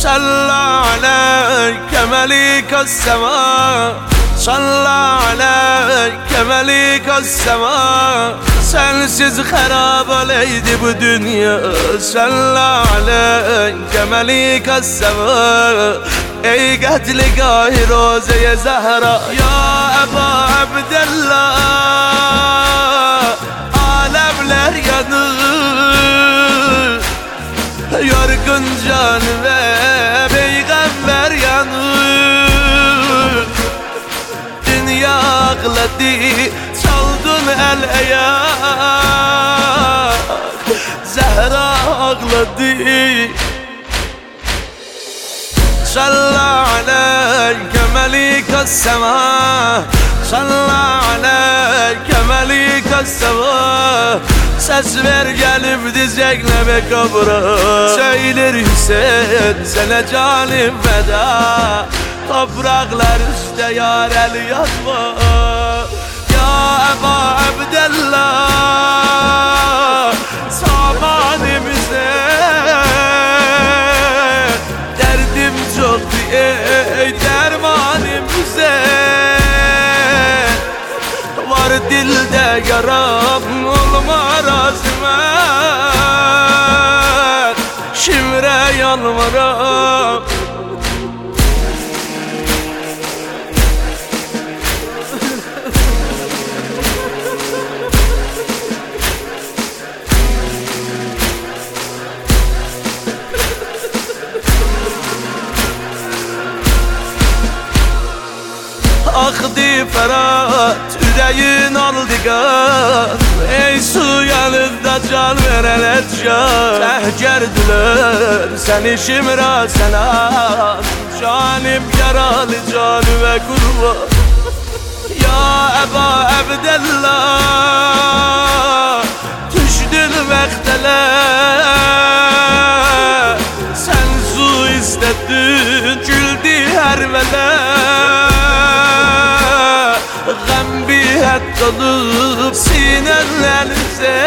صلى عليك مليك السماء صلى عليك مليك السماء Sensiz harab oleydi bu dünya Salla aleyke melike sema Ey qətli-gâhi Roze-i Zəhra Ya Eba Abdallah Alemler yanır Yorgun can ve peygamber yanır Dünya ağladı Çaldın el-ayak Zehra ağladı Salla aleyke melike sema Salla aleyke melike sema Ses ver gelip dizekle be kabra Söyler Hüseyin sana canım feda Topraklar üstte yar el yazma Ya Eba Abdallah Samanimize Derdim çok ey dermanimize Var dilde yaram olma razmet Şimre yalvaram Akdı Ferhat, yüreğin aldı gaz Ey su yanında can verene can Tehgerdiler seni şimra selam Canım yaralı canıma kurban Ya Eba Abdallah Düşdün məxtələ Sen su istedin güldü her melek Gəm biət dolup sinenlerinize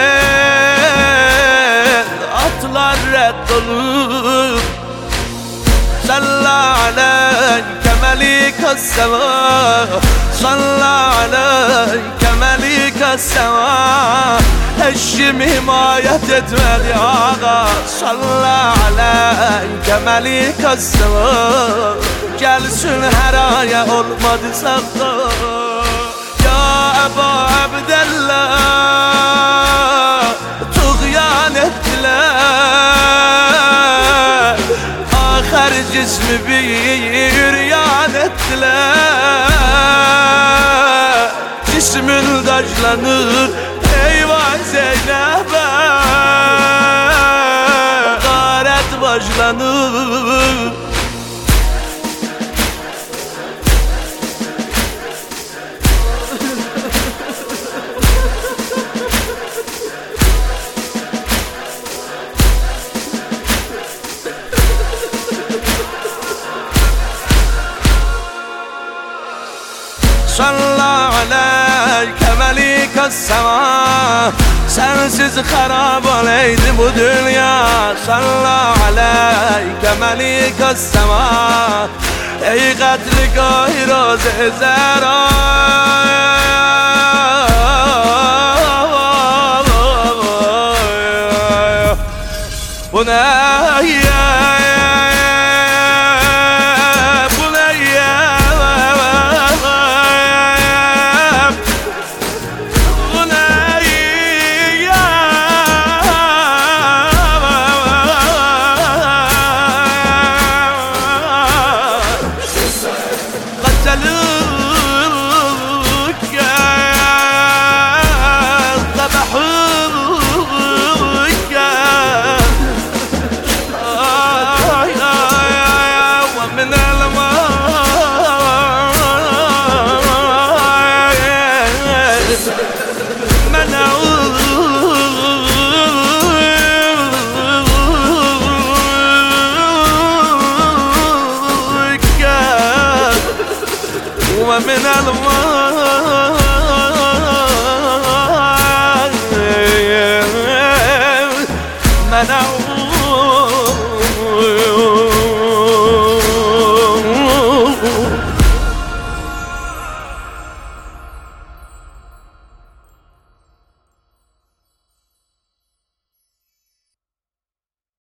Atlar rədd olup Salla aleyke melike sema Salla aleyke melike sema Eşim himayet etmedi ağa Salla aleyke melike sema Gelsin her aya olmadı sakla Ya Eba Abdallah Tuğyan ettiler Ahir cismi bir üryan ettiler Cismin dajlanır eyvah Zeynep'e Garet başlanır Salla aleyke melike sema Sensiz harab oleydi bu dünya Salla aleyke melike sema Ey qətli-gâhi Roze-i Zəhra Bu ne ومن الماء منعوا